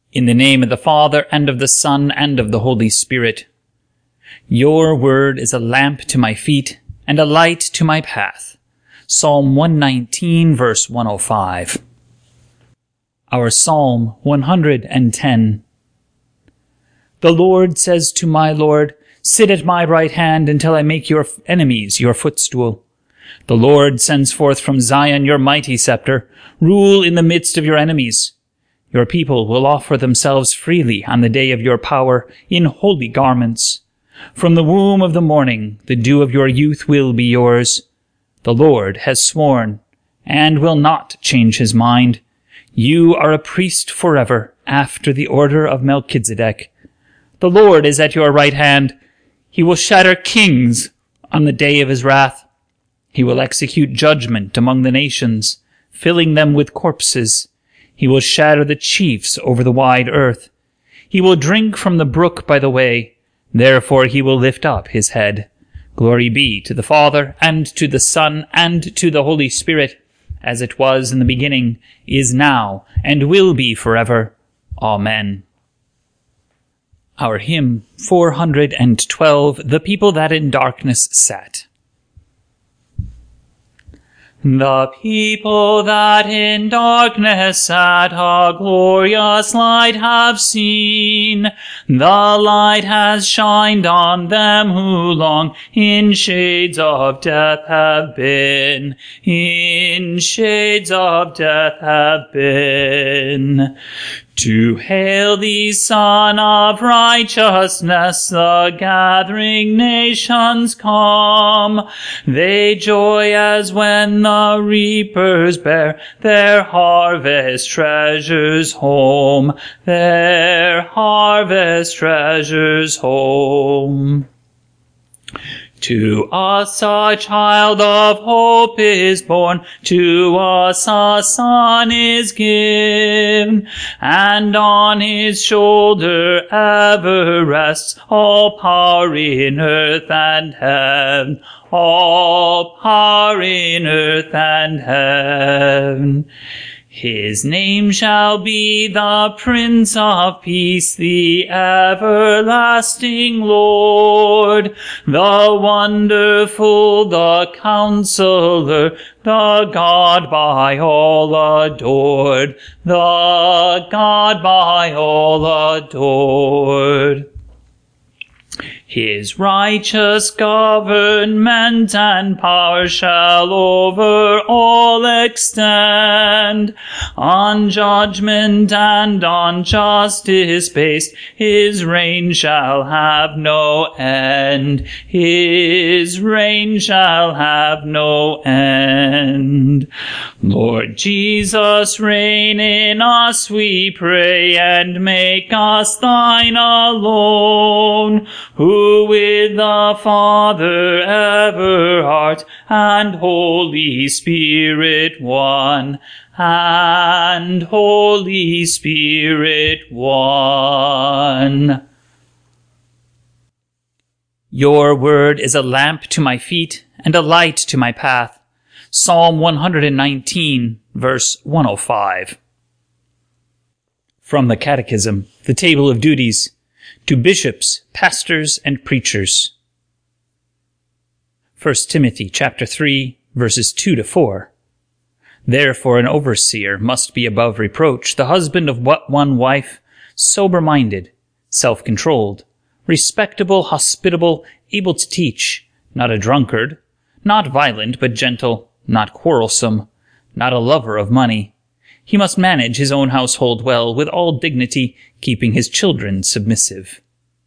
In the name of the Father, and of the Son, and of the Holy Spirit. Your word is a lamp to my feet, and a light to my path. Psalm 119, verse 105. Our Psalm 110. The Lord says to my Lord, "Sit at my right hand until I make your enemies your footstool." The Lord sends forth from Zion your mighty scepter. Rule in the midst of your enemies. Your people will offer themselves freely on the day of your power in holy garments. From the womb of the morning, the dew of your youth will be yours. The Lord has sworn, and will not change his mind. You are a priest forever, after the order of Melchizedek. The Lord is at your right hand. He will shatter kings on the day of his wrath. He will execute judgment among the nations, filling them with corpses. He will shatter the chiefs over the wide earth. He will drink from the brook by the way. Therefore he will lift up his head. Glory be to the Father, and to the Son, and to the Holy Spirit, as it was in the beginning, is now, and will be forever. Amen. Our hymn 412, The People That in Darkness Sat. The people that in darkness sat a glorious light have seen. The light has shined on them who long in shades of death have been. In shades of death have been. To hail thee, Son of Righteousness, the gathering nations come. They joy as when the reapers bear their harvest treasures home. Their harvest treasures home. To us a child of hope is born, to us a son is given, and on his shoulder ever rests all power in earth and heaven, all power in earth and heaven. His name shall be the Prince of Peace, the everlasting Lord, the Wonderful, the Counselor, the God by all adored, the God by all adored. His righteous government and power shall over all extend. On judgment and on justice based, his reign shall have no end. His reign shall have no end. Lord Jesus, reign in us, we pray, and make us thine alone, who with the Father ever art, and Holy Spirit one, and Holy Spirit one. Your word is a lamp to my feet, and a light to my path. Psalm 119, verse 105. From the Catechism, the Table of Duties, to bishops, pastors, and preachers. 1 Timothy chapter 3, verses 2 to 4. Therefore an overseer must be above reproach, the husband of one wife, sober-minded, self-controlled, respectable, hospitable, able to teach, not a drunkard, not violent but gentle, not quarrelsome, not a lover of money. He must manage his own household well, with all dignity, keeping his children submissive.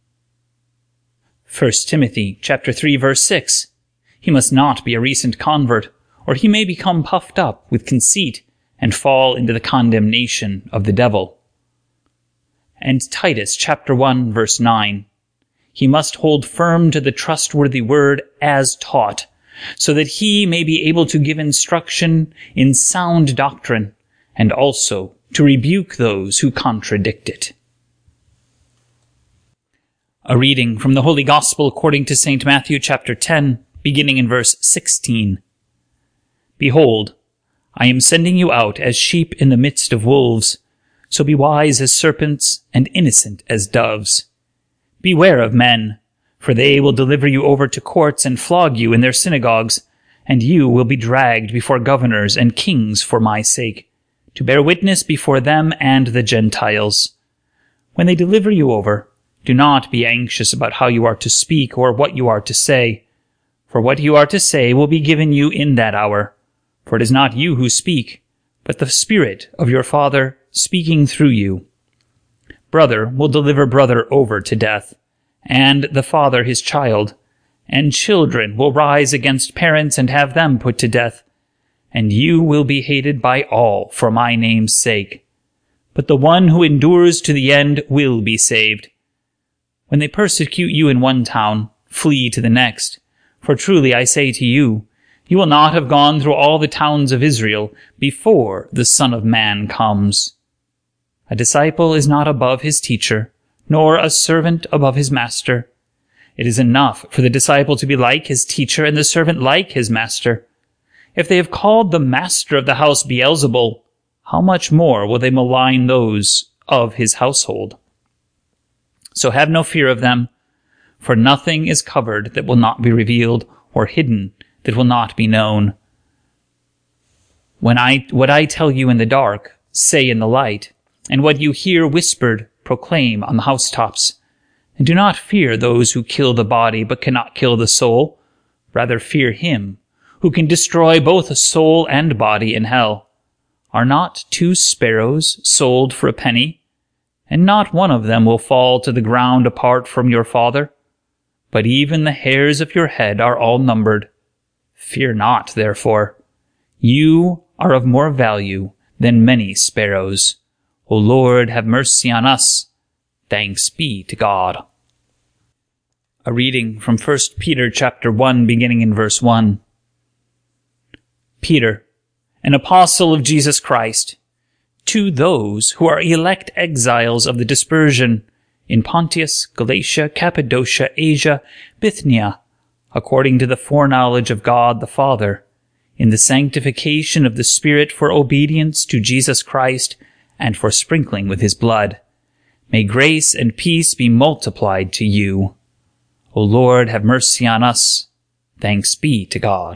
1 Timothy chapter 3, verse 6. He must not be a recent convert, or he may become puffed up with conceit and fall into the condemnation of the devil. And Titus chapter 1, verse 9. He must hold firm to the trustworthy word as taught, so that he may be able to give instruction in sound doctrine, and also to rebuke those who contradict it. A reading from the Holy Gospel according to St. Matthew chapter 10, beginning in verse 16. Behold, I am sending you out as sheep in the midst of wolves. So be wise as serpents and innocent as doves. Beware of men, for they will deliver you over to courts and flog you in their synagogues, and you will be dragged before governors and kings for my sake, to bear witness before them and the Gentiles. When they deliver you over, do not be anxious about how you are to speak or what you are to say, for what you are to say will be given you in that hour. For it is not you who speak, but the Spirit of your Father speaking through you. Brother will deliver brother over to death, and the father his child, and children will rise against parents and have them put to death. And you will be hated by all for my name's sake. But the one who endures to the end will be saved. When they persecute you in one town, flee to the next. For truly I say to you, you will not have gone through all the towns of Israel before the Son of Man comes. A disciple is not above his teacher, nor a servant above his master. It is enough for the disciple to be like his teacher and the servant like his master. If they have called the master of the house Beelzebul, how much more will they malign those of his household? So have no fear of them, for nothing is covered that will not be revealed, or hidden that will not be known. What I tell you in the dark, say in the light, and what you hear whispered, proclaim on the housetops. And do not fear those who kill the body but cannot kill the soul. Rather fear him who can destroy both soul and body in hell. Are not 2 sparrows sold for a penny? And not one of them will fall to the ground apart from your Father? But even the hairs of your head are all numbered. Fear not, therefore. You are of more value than many sparrows. O Lord, have mercy on us. Thanks be to God. A reading from 1 Peter chapter 1, beginning in verse 1. Peter, an apostle of Jesus Christ, to those who are elect exiles of the dispersion in Pontus, Galatia, Cappadocia, Asia, Bithynia, according to the foreknowledge of God the Father, in the sanctification of the Spirit for obedience to Jesus Christ and for sprinkling with his blood. May grace and peace be multiplied to you. O Lord, have mercy on us. Thanks be to God.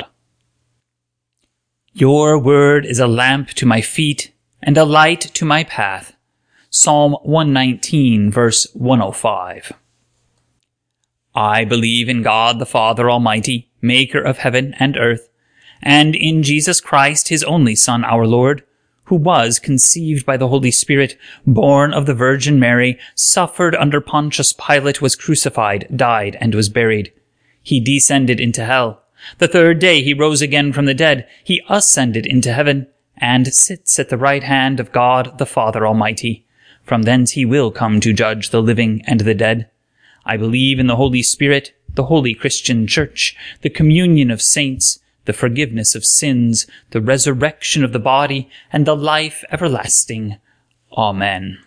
Your word is a lamp to my feet and a light to my path. Psalm 119, verse 105. I believe in God the Father Almighty, maker of heaven and earth, and in Jesus Christ, his only Son, our Lord, who was conceived by the Holy Spirit, born of the Virgin Mary, suffered under Pontius Pilate, was crucified, died, and was buried. He descended into hell. The 3rd day he rose again from the dead. He ascended into heaven, and sits at the right hand of God the Father Almighty. From thence he will come to judge the living and the dead. I believe in the Holy Spirit, the holy Christian Church, the communion of saints, the forgiveness of sins, the resurrection of the body, and the life everlasting. Amen.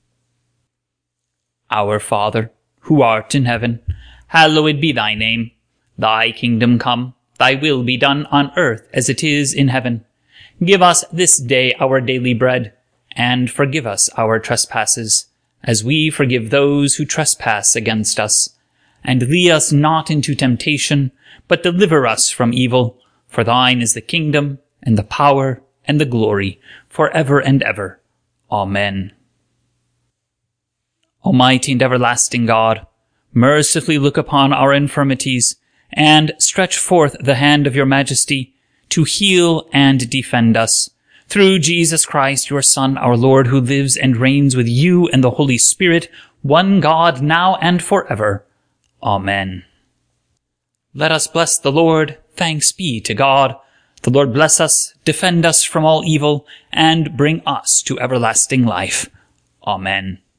Our Father, who art in heaven, hallowed be thy name. Thy kingdom come, thy will be done on earth as it is in heaven. Give us this day our daily bread, and forgive us our trespasses, as we forgive those who trespass against us. And lead us not into temptation, but deliver us from evil. For thine is the kingdom, and the power, and the glory, forever and ever. Amen. Almighty and everlasting God, mercifully look upon our infirmities, and stretch forth the hand of your majesty to heal and defend us. Through Jesus Christ, your Son, our Lord, who lives and reigns with you and the Holy Spirit, one God, now and forever. Amen. Let us bless the Lord. Thanks be to God. The Lord bless us, defend us from all evil, and bring us to everlasting life. Amen.